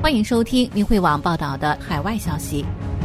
欢迎收听明慧网报道的海外消息。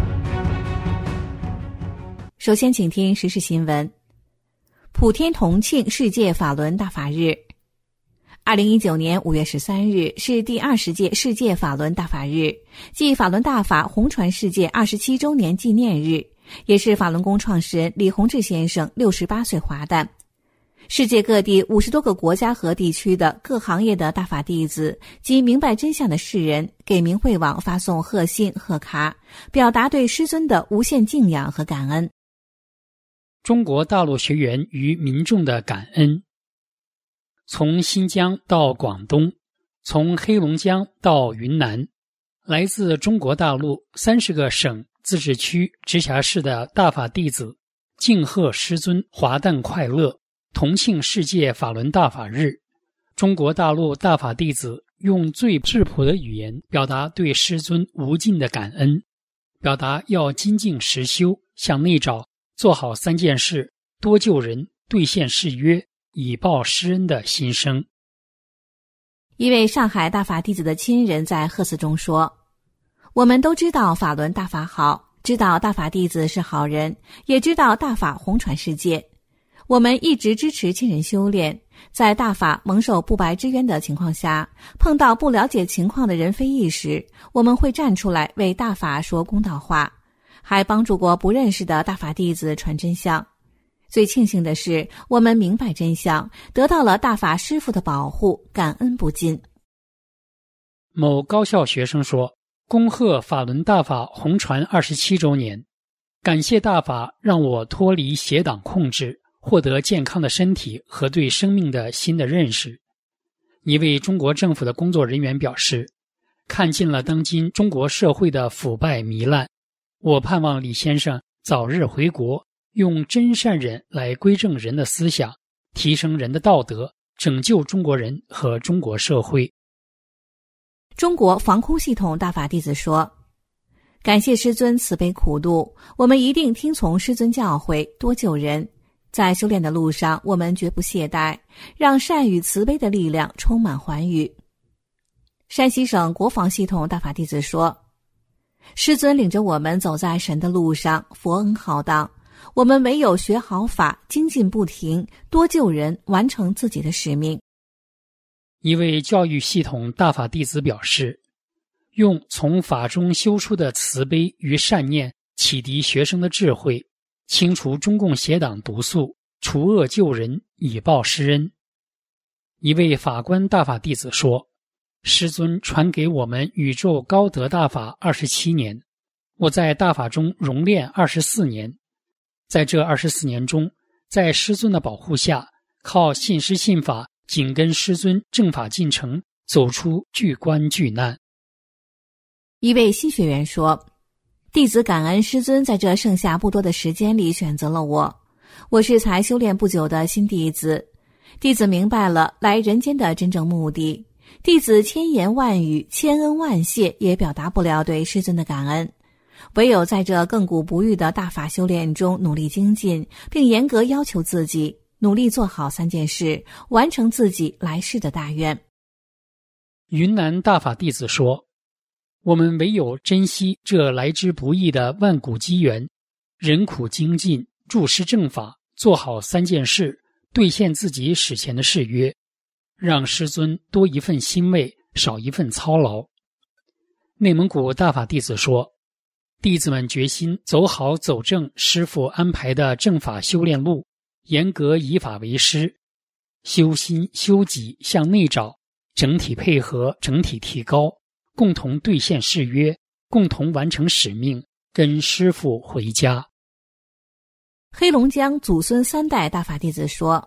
首先请听时事新闻。普天同庆世界法轮大法日。2019年5月13日是第20届世界法轮大法日，即法轮大法红传世界27周年纪念日，也是法轮功创始人李洪志先生68岁华诞。世界各地50多个国家和地区的各行业的大法弟子及明白真相的世人给明慧网发送贺信贺卡，表达对师尊的无限敬仰和感恩。 中国大陆学员与民众的感恩。从新疆到广东，从黑龙江到云南，来自中国大陆30个省、自治区、直辖市的大法弟子敬贺师尊华诞快乐，同庆世界法轮大法日。中国大陆大法弟子用最质朴的语言表达对师尊无尽的感恩，表达要精进实修，向内找，做好3件事，多救人，兑现誓约，以报师恩的心声。 一位上海大法弟子的亲人在贺词中说，我们都知道法轮大法好，知道大法弟子是好人，也知道大法红传世界。我们一直支持亲人修炼，在大法蒙受不白之冤的情况下，碰到不了解情况的人非议时，我们会站出来为大法说公道话，还帮助过不认识的大法弟子传真相。最庆幸的是，我们明白真相，得到了大法师父的保护，感恩不尽。 某高校学生说，恭贺法轮大法红传27周年，感谢大法让我脱离邪党控制，获得健康的身体和对生命的新的认识。一位中国政府的工作人员表示，看尽了当今中国社会的腐败糜烂，我盼望李先生早日回国，用真善忍来归正人的思想，提升人的道德，拯救中国人和中国社会。 中国防空系统大法弟子说，感谢师尊慈悲苦度，我们一定听从师尊教诲，多救人。在修炼的路上，我们绝不懈怠，让善与慈悲的力量充满寰宇。山西省国防系统大法弟子说，师尊领着我们走在神的路上，佛恩浩荡，我们唯有学好法，精进不停，多救人，完成自己的使命。 一位教育系统大法弟子表示，用从法中修出的慈悲与善念启迪学生的智慧，清除中共邪党毒素，除恶救人，以报师恩。一位法官大法弟子说，师尊传给我们宇宙高德大法27年，我在大法中熔炼24年，在这24年中，在师尊的保护下，靠信师信法，紧跟师尊正法进程，走出巨关巨难。 一位新学员说，弟子感恩师尊在这剩下不多的时间里选择了我，我是才修炼不久的新弟子，弟子明白了来人间的真正目的，弟子千言万语，千恩万谢也表达不了对师尊的感恩，唯有在这亘古不渝的大法修炼中努力精进，并严格要求自己，努力做好3件事，完成自己来世的大愿。 云南大法弟子说，我们唯有珍惜这来之不易的万古机缘，忍苦精进，助师正法，做好3件事，兑现自己史前的誓约，让师尊多一份欣慰，少一份操劳。内蒙古大法弟子说，弟子们决心走好走正师父安排的正法修炼路，严格以法为师，修心修己，向内找，整体配合，整体提高，共同兑现誓约，共同完成使命，跟师父回家。 黑龙江祖孙3代大法弟子说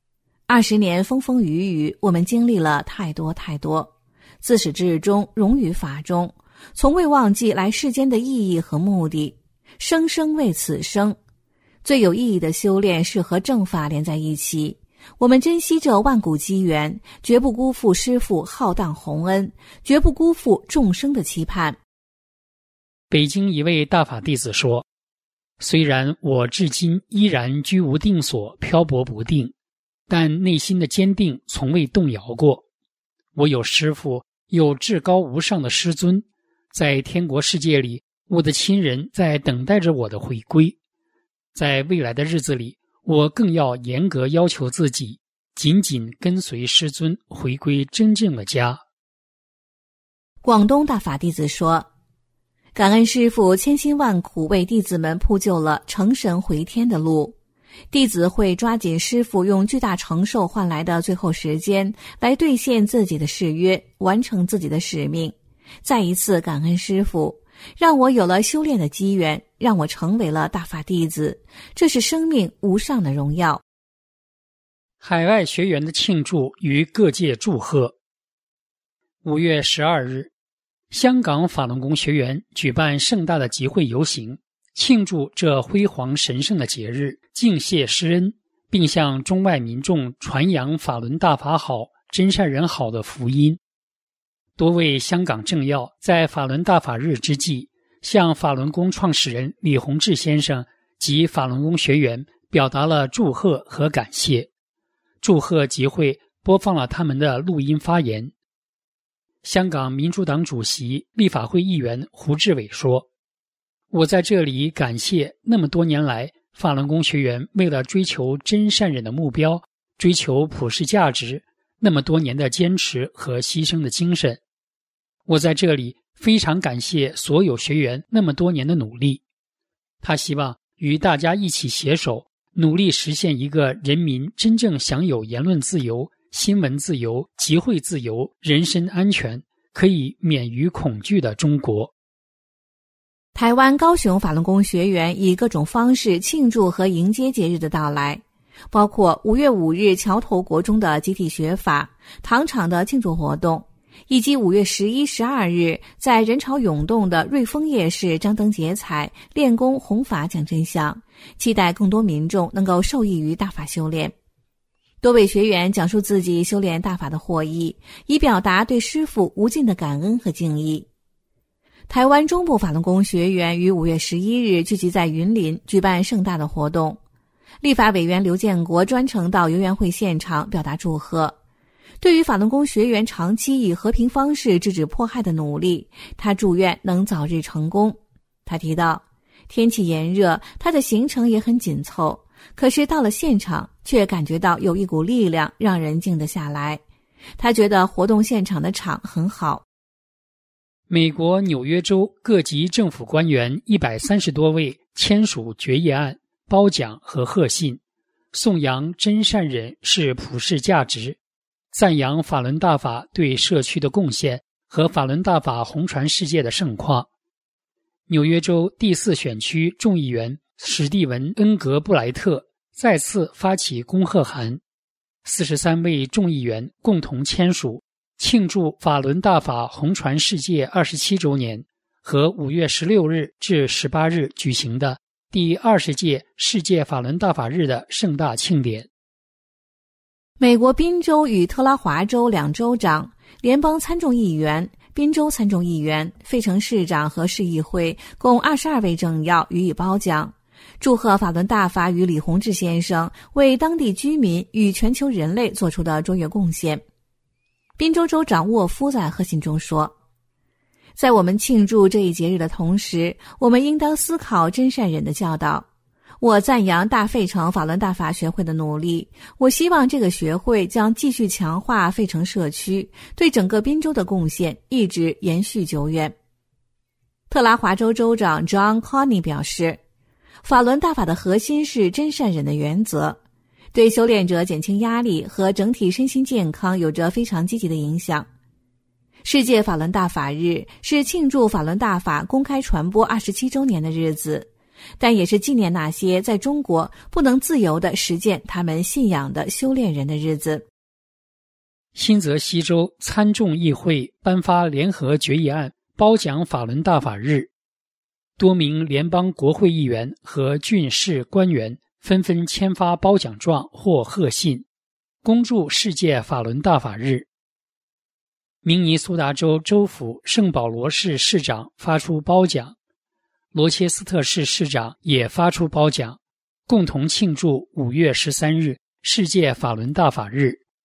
，20年风风雨雨，我们经历了太多太多，自始至终融于法中，从未忘记来世间的意义和目的，生生为此生。最有意义的修炼是和正法连在一起，我们珍惜这万古机缘，绝不辜负师父浩荡宏恩，绝不辜负众生的期盼。 北京一位大法弟子说，虽然我至今依然居无定所，漂泊不定，但内心的坚定从未动摇过。我有师父有至高无上的师尊，在天国世界里，我的亲人在等待着我的回归。在未来的日子里，我更要严格要求自己，紧紧跟随师尊，回归真正的家。 广东大法弟子说，感恩师父千辛万苦为弟子们铺就了成神回天的路，弟子会抓紧师父用巨大承受换来的最后时间，来兑现自己的誓约，完成自己的使命。再一次感恩师父，让我有了修炼的机缘，让我成为了大法弟子，这是生命无上的荣耀。 海外学员的庆祝与各界祝贺。5月12日，香港法轮功学员举办盛大的集会游行，庆祝这辉煌神圣的节日，敬谢师恩，并向中外民众传扬法轮大法好、真善人好的福音。多位香港政要在法轮大法日之际，向法轮功创始人李洪志先生及法轮功学员表达了祝贺和感谢。祝贺集会播放了他们的录音发言。香港民主党主席、立法会议员胡志伟说，我在这里感谢那么多年来法轮功学员为了追求真善忍的目标，追求普世价值，那么多年的坚持和牺牲的精神。我在这里非常感谢所有学员那么多年的努力。他希望与大家一起携手，努力实现一个人民真正享有言论自由、新闻自由、集会自由、人身安全，可以免于恐惧的中国。 台湾高雄法轮功学员以各种方式庆祝和迎接节日的到来，包括5月5日桥头国中的集体学法、糖厂的庆祝活动，以及5月11、12日在人潮涌动的瑞丰夜市张灯结彩、练功弘法讲真相，期待更多民众能够受益于大法修炼。多位学员讲述自己修炼大法的获益，以表达对师父无尽的感恩和敬意。台湾中部法轮功学员于5月11日聚集在云林举办盛大的活动，立法委员刘建国专程到游园会现场表达祝贺。对于法轮功学员长期以和平方式制止迫害的努力，他祝愿能早日成功。他提到，天气炎热，他的行程也很紧凑，可是到了现场却感觉到有一股力量让人静得下来。他觉得活动现场的场很好。 美国纽约州各级政府官员130多位签署决议案，褒奖和贺信，颂扬真善忍是普世价值，赞扬法轮大法对社区的贡献和法轮大法弘传世界的盛况。纽约州第4选区众议员史蒂文·恩格布莱特再次发起恭贺函，43位众议员共同签署庆祝法轮大法弘传世界27周年和5月16日至18日举行的第20届世界法轮大法日的盛大庆典。 美国宾州与特拉华州两州长、联邦参众议员、宾州参众议员、费城市长和市议会共22位政要予以褒奖，祝贺法轮大法与李洪志先生为当地居民与全球人类做出的卓越贡献。宾州州长沃夫在贺信中说，在我们庆祝这一节日的同时，我们应当思考真善忍的教导。我赞扬大费城法轮大法学会的努力，我希望这个学会将继续强化费城社区对整个宾州的贡献，一直延续久远。特拉华州州长 John Coney 表示，法轮大法的核心是真善忍的原则，对修炼者减轻压力和整体身心健康有着非常积极的影响。世界法轮大法日是庆祝法轮大法公开传播27周年的日子，但也是纪念那些在中国不能自由地实践他们信仰的修炼人的日子。 新泽西州参众议会颁发联合决议案，褒奖法轮大法日。多名联邦国会议员和郡市官员纷纷签发褒奖状或贺信，恭祝世界法轮大法日。明尼苏达州州府圣保罗市市长发出褒奖，罗切斯特市市长也发出褒奖，共同庆祝5月13日世界法轮大法日，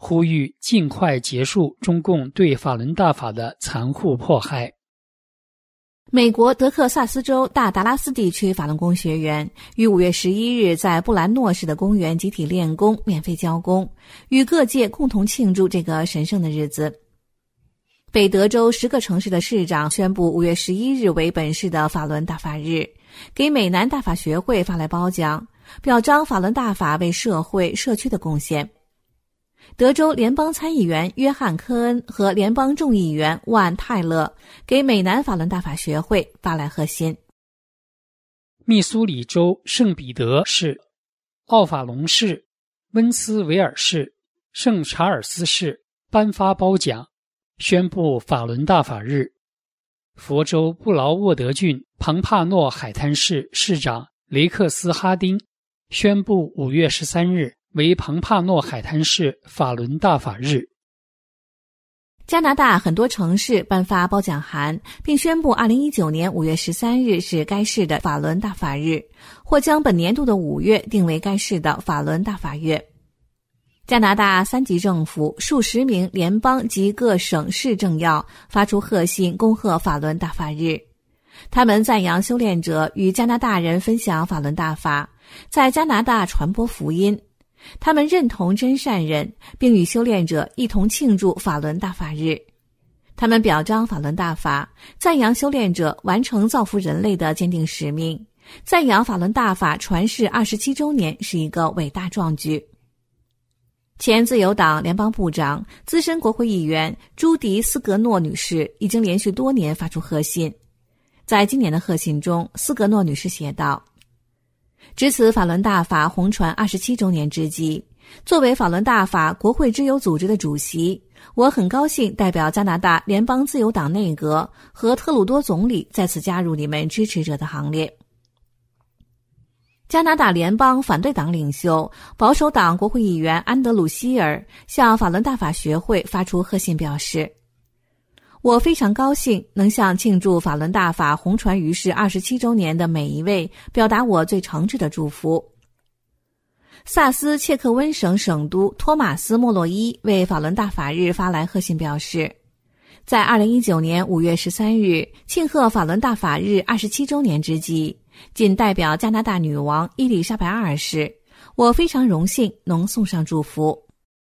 呼吁尽快结束中共对法轮大法的残酷迫害。 美国德克萨斯州大达拉斯地区法轮功学员于5月11日在布兰诺市的公园集体练功，免费交功，与各界共同庆祝这个神圣的日子。北德州10个城市的市长宣布5月11日为本市的法轮大法日，给美南大法学会发来褒奖，表彰法轮大法为社会社区的贡献。德州联邦参议员约翰·科恩和联邦众议员万·泰勒给美南法轮大法学会发来贺信。 密苏里州圣彼得市、奥法隆市、温斯维尔市、圣查尔斯市颁发褒奖，宣布法轮大法日。佛州布劳沃德郡庞帕诺海滩市市长雷克斯·哈丁宣布5月13日为庞帕诺海滩市法轮大法日。 加拿大很多城市颁发褒奖函，并宣布2019年5月13日是该市的法轮大法日，或将本年度的5月定为该市的法轮大法月。加拿大3级政府数十名联邦及各省市政要发出贺信恭贺法轮大法日，他们赞扬修炼者与加拿大人分享法轮大法，在加拿大传播福音。他们认同真善忍，并与修炼者一同庆祝法轮大法日。他们表彰法轮大法，赞扬修炼者完成造福人类的坚定使命，赞扬法轮大法传世27周年是一个伟大壮举。前自由党联邦部长、资深国会议员朱迪斯格诺女士已经连续多年发出贺信。在今年的贺信中，斯格诺女士写道：值此法轮大法红传27周年之际，作为法轮大法国会之友组织的主席，我很高兴代表加拿大联邦自由党内阁和特鲁多总理再次加入你们支持者的行列。加拿大联邦反对党领袖、保守党国会议员安德鲁希尔向法轮大法学会发出贺信，表示：我非常高兴能向庆祝法轮大法红传于世27周年的每一位表达我最诚挚的祝福。萨斯切克温省省督托马斯·莫洛伊为法轮大法日发来贺信，表示：在2019年5月13日庆贺法轮大法日27周年之际，仅代表加拿大女王伊丽莎白2世，我非常荣幸能送上祝福。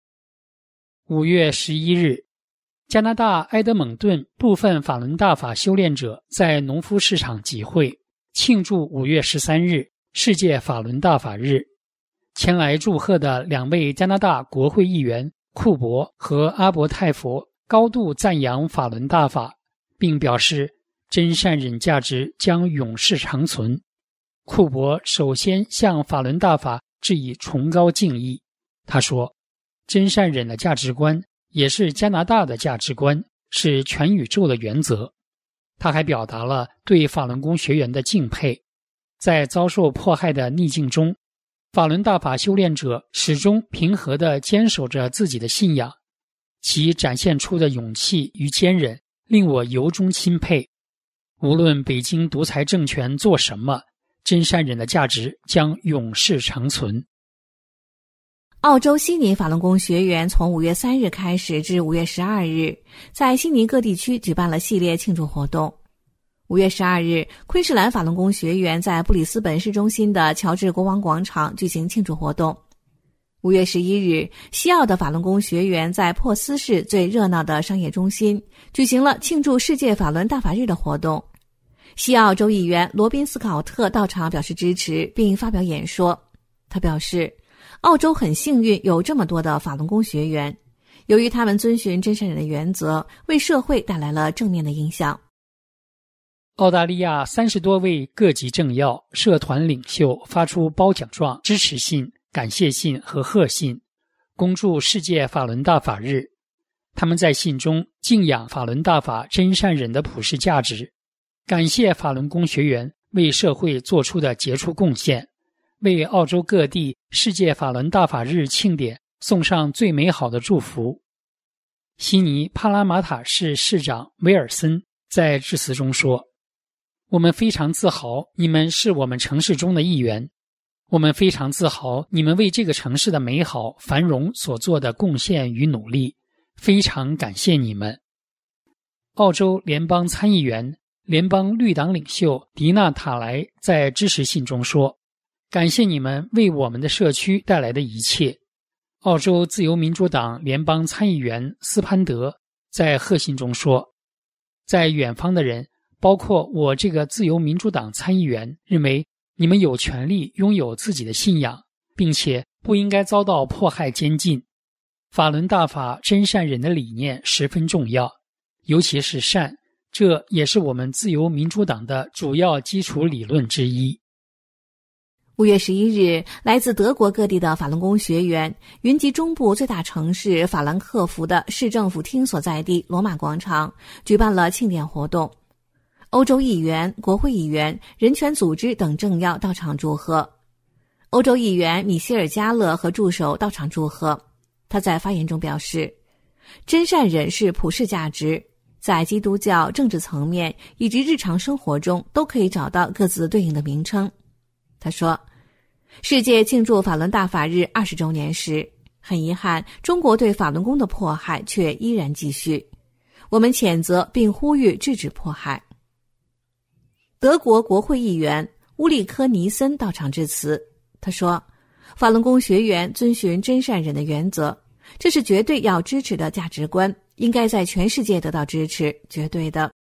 5月11日，加拿大埃德蒙顿部分法轮大法修炼者在农夫市场集会，庆祝5月13日世界法轮大法日。前来祝贺的2位加拿大国会议员库珀和阿伯泰佛高度赞扬法轮大法，并表示真善忍价值将永世长存。库珀首先向法轮大法致以崇高敬意。他说，真善忍的价值观也是加拿大的价值观，是全宇宙的原则。他还表达了对法轮功学员的敬佩。在遭受迫害的逆境中，法轮大法修炼者始终平和地坚守着自己的信仰，其展现出的勇气与坚韧令我由衷钦佩。无论北京独裁政权做什么，真善忍的价值将永世长存。 澳洲悉尼法轮功学员从5月3日开始至5月12日，在悉尼各地区举办了系列庆祝活动。5月12日，昆士兰法轮功学员在布里斯本市中心的乔治国王广场举行庆祝活动。5月11日，西澳的法轮功学员在珀斯市最热闹的商业中心举行了庆祝世界法轮大法日的活动。西澳州议员罗宾斯考特到场表示支持，并发表演说。他表示，澳洲很幸运有这么多的法轮功学员，由于他们遵循真善忍的原则，为社会带来了正面的影响。 澳大利亚30多位各级政要、社团领袖发出褒奖状、支持信、感谢信和贺信，恭祝世界法轮大法日。他们在信中敬仰法轮大法真善忍的普世价值，感谢法轮功学员为社会做出的杰出贡献，为澳洲各地世界法轮大法日庆典送上最美好的祝福。悉尼帕拉马塔市市长威尔森在致辞中说，我们非常自豪，你们是我们城市中的一员。 我们非常自豪你们为这个城市的美好繁荣所做的贡献与努力，非常感谢你们。澳洲联邦参议员、联邦绿党领袖迪纳塔莱在支持信中说，感谢你们为我们的社区带来的一切。澳洲自由民主党联邦参议员斯潘德在贺信中说，在远方的人，包括我这个自由民主党参议员，认为你们有权利拥有自己的信仰，并且不应该遭到迫害监禁。法轮大法真善忍的理念十分重要，尤其是善，这也是我们自由民主党的主要基础理论之一。 5月11日，来自德国各地的法轮功学员云集中部最大城市法兰克福的市政府厅所在地罗马广场，举办了庆典活动。欧洲议员、国会议员、人权组织等政要到场祝贺。欧洲议员米歇尔·加勒和助手到场祝贺。他在发言中表示，真善忍是普世价值，在基督教、政治层面以及日常生活中都可以找到各自对应的名称。他说，世界庆祝法轮大法日20周年时，很遗憾，中国对法轮功的迫害却依然继续。我们谴责并呼吁制止迫害。德国国会议员乌利科尼森到场致辞，他说，法轮功学员遵循真善忍的原则，这是绝对要支持的价值观，应该在全世界得到支持，绝对的。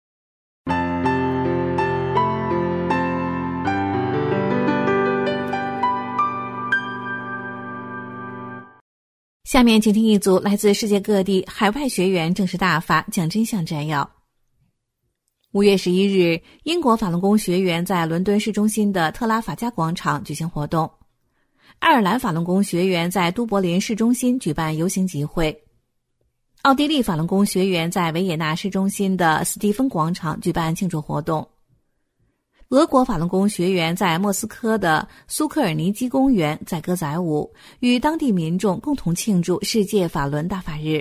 下面请听一组来自世界各地海外学员正式大法讲真相摘要。5月11日，英国法轮功学员在伦敦市中心的特拉法加广场举行活动。爱尔兰法轮功学员在都柏林市中心举办游行集会。奥地利法轮功学员在维也纳市中心的斯蒂芬广场举办庆祝活动。俄国法轮功学员在莫斯科的苏科尔尼基公园载歌载舞，与当地民众共同庆祝世界法轮大法日。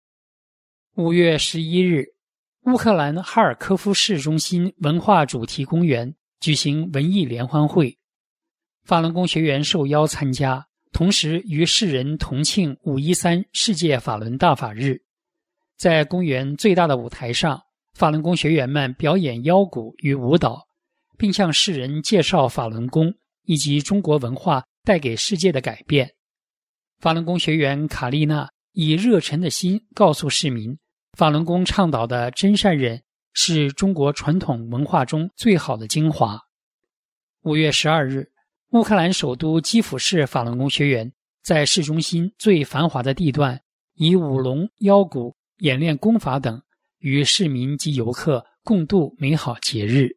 5月11日，乌克兰哈尔科夫市中心文化主题公园举行文艺联欢会，法轮功学员受邀参加，同时与世人同庆513世界法轮大法日。在公园最大的舞台上，法轮功学员们表演腰鼓与舞蹈，并向世人介绍法轮功以及中国文化带给世界的改变。法轮功学员卡丽娜以热忱的心告诉市民，法轮功倡导的真善忍是中国传统文化中最好的精华。5月12日，乌克兰首都基辅市法轮功学员在市中心最繁华的地段，以舞龙、腰鼓、演练功法等，与市民及游客共度美好节日。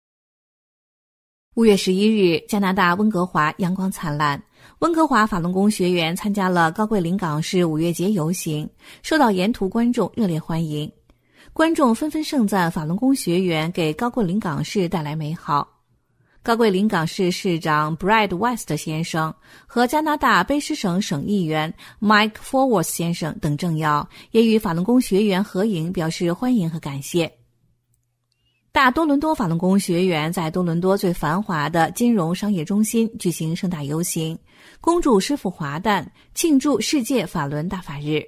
5月11日，加拿大温哥华阳光灿烂，温哥华法轮功学员参加了高桂林港市五月节游行，受到沿途观众热烈欢迎。观众纷纷盛赞法轮功学员给高桂林港市带来美好。高桂林港市市长 Brad West 先生和加拿大卑诗省省议员 Mike Forworth 先生等政要也与法轮功学员合影，表示欢迎和感谢。大多伦多法轮功学员在多伦多最繁华的金融商业中心举行盛大游行，恭祝师父华诞，庆祝世界法轮大法日。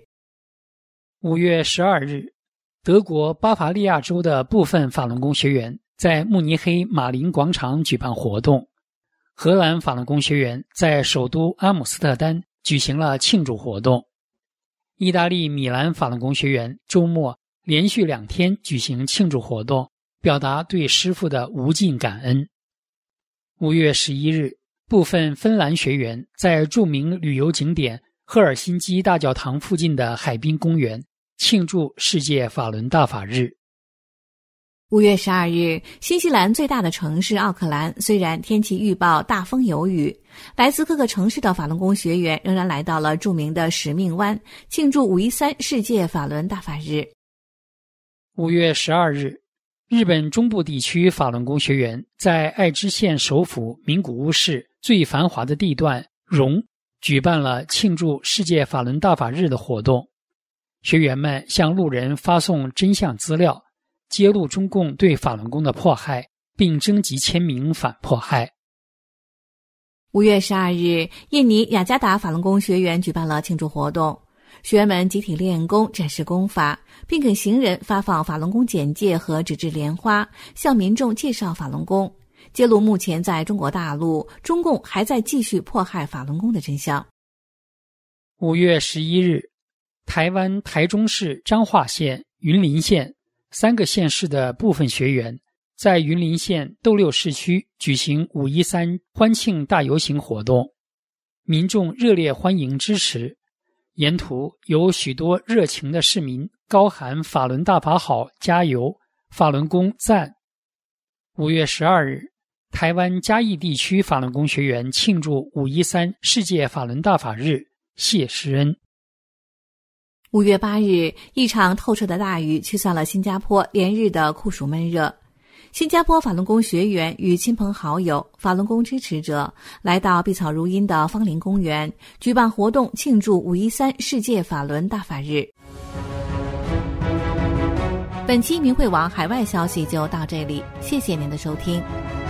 5月12日，德国巴伐利亚州的部分法轮功学员在慕尼黑马林广场举办活动。荷兰法轮功学员在首都阿姆斯特丹举行了庆祝活动。意大利米兰法轮功学员周末连续2天举行庆祝活动，表达对师父的无尽感恩。5月11日，部分芬兰学员在著名旅游景点赫尔辛基大教堂附近的海滨公园庆祝世界法轮大法日。 5月12日，新西兰最大的城市奥克兰虽然天气预报大风有雨，来自各个城市的法轮功学员仍然来到了著名的使命湾，庆祝513世界法轮大法日。 5月12日，日本中部地区法轮功学员在爱知县首府名古屋市最繁华的地段荣举办了庆祝世界法轮大法日的活动。学员们向路人发送真相资料，揭露中共对法轮功的迫害，并征集签名反迫害。 5月12日，印尼雅加达法轮功学员举办了庆祝活动，学员们集体练功，展示功法，并给行人发放法轮功简介和纸质莲花，向民众介绍法轮功，揭露目前在中国大陆中共还在继续迫害法轮功的真相。 5月11日，台湾台中市彰化县、云林县3个县市的部分学员在云林县斗六市区举行513欢庆大游行活动，民众热烈欢迎支持，沿途有许多热情的市民高喊法轮大法好，加油，法轮功赞。5月12日，台湾嘉义地区法轮功学员庆祝513世界法轮大法日，谢师恩。 5月8日，一场透彻的大雨驱散了新加坡连日的酷暑闷热。新加坡法轮功学员与亲朋好友、法轮功支持者来到碧草如茵的芳林公园，举办活动庆祝513世界法轮大法日。本期明慧网海外消息就到这里，谢谢您的收听。